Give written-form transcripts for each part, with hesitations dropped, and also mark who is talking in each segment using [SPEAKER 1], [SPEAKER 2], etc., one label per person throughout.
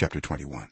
[SPEAKER 1] chapter 21.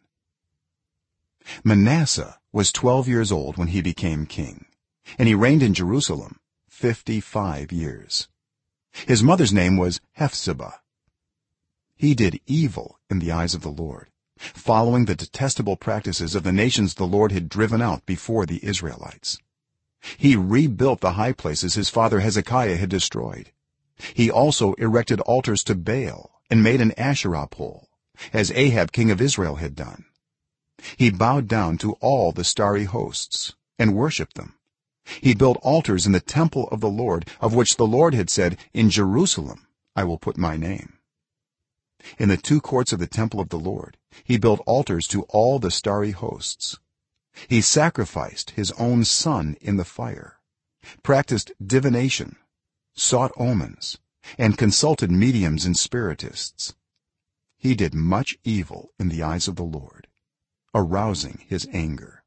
[SPEAKER 1] Manasseh was 12 years old when he became king, and he reigned in Jerusalem 55 years. His mother's name was Hephzibah. He did evil in the eyes of the Lord, following the detestable practices of the nations the Lord had driven out before the Israelites. He rebuilt the high places his father Hezekiah had destroyed. He also erected altars to Baal and made an Asherah pole, as Ahab king of Israel had done. He bowed down to all the starry hosts and worshipped them. He built altars in the temple of the Lord, of which the Lord had said, "In Jerusalem I will put my name." In the two courts of the temple of the Lord he built altars to all the starry hosts. He sacrificed his own son in the fire, practiced divination, sought omens, and consulted mediums and spiritists. He did much evil in the eyes of the Lord, arousing his anger.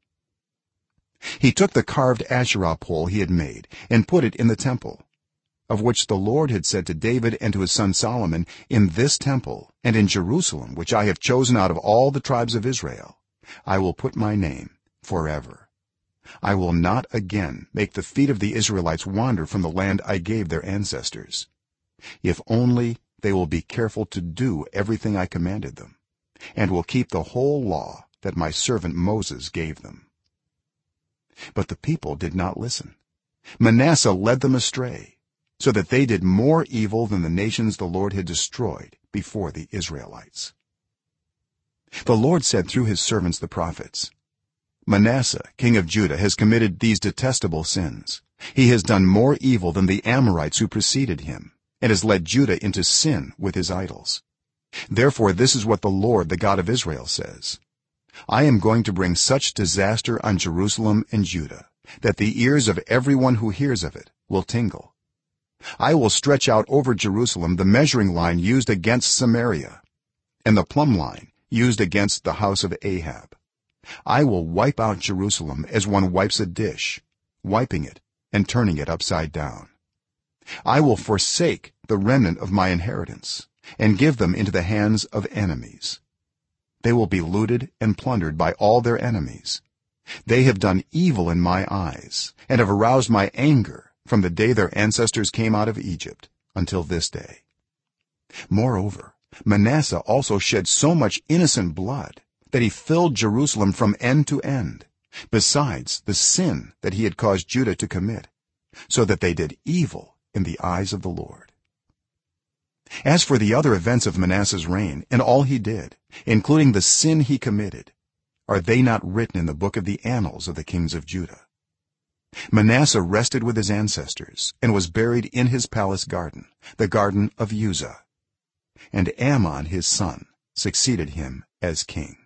[SPEAKER 1] He took the carved Asherah pole he had made and put it in the temple, of which the Lord had said to David and to his son Solomon, "In this temple and in Jerusalem, which I have chosen out of all the tribes of Israel, I will put my name forever. I will not again make the feet of the Israelites wander from the land I gave their ancestors, if only they will be careful to do everything I commanded them, and will keep the whole law that my servant Moses gave them." But the people did not listen. Manasseh led them astray, so that they did more evil than the nations the Lord had destroyed before the Israelites. The Lord said through his servants the prophets, "Manasseh king of Judah has committed these detestable sins. He has done more evil than the Amorites who preceded him, and has led Judah into sin with his idols. Therefore this is what the Lord, the God of Israel, says: I am going to bring such disaster on Jerusalem and Judah that the ears of everyone who hears of it will tingle. I will stretch out over Jerusalem the measuring line used against Samaria, and the plumb line used against the house of Ahab. I will wipe out Jerusalem as one wipes a dish, wiping it and turning it upside down. I will forsake the remnant of my inheritance and give them into the hands of enemies. They will be looted and plundered by all their enemies. They have done evil in my eyes and have aroused my anger from the day their ancestors came out of Egypt until this day. Moreover, Manasseh also shed so much innocent blood that he filled Jerusalem from end to end, besides the sin that he had caused Judah to commit, so that they did evil in the eyes of the Lord. As for the other events of Manasseh's reign and all he did, including the sin he committed, are they not written in the book of the annals of the kings of Judah? Manasseh rested with his ancestors and was buried in his palace garden, the garden of Uzzah, and Amon his son succeeded him as king.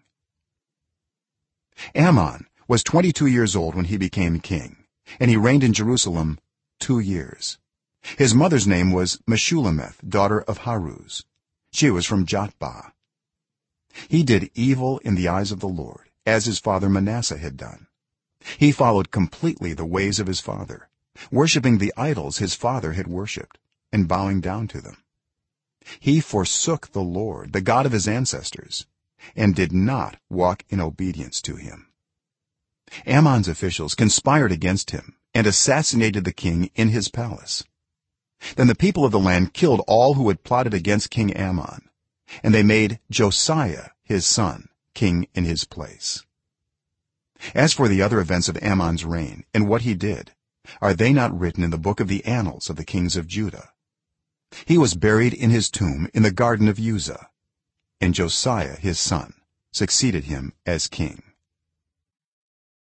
[SPEAKER 1] Amon was 22 years old when he became king, and he reigned in Jerusalem 2 years. His mother's name was Meshullemeth, daughter of Haruz. She was from Jotbah. He did evil in the eyes of the Lord, as his father Manasseh had done. He followed completely the ways of his father, worshipping the idols his father had worshipped and bowing down to them. He forsook the Lord, the God of his ancestors, and did not walk in obedience to him. Amon's officials conspired against him and assassinated the king in his palace. Then the people of the land killed all who had plotted against King Amon, and they made Josiah his son king in his place. As for the other events of Amon's reign and what he did, are they not written in the book of the annals of the kings of Judah? He was buried in his tomb in the garden of Uzzah, and Josiah his son succeeded him as king.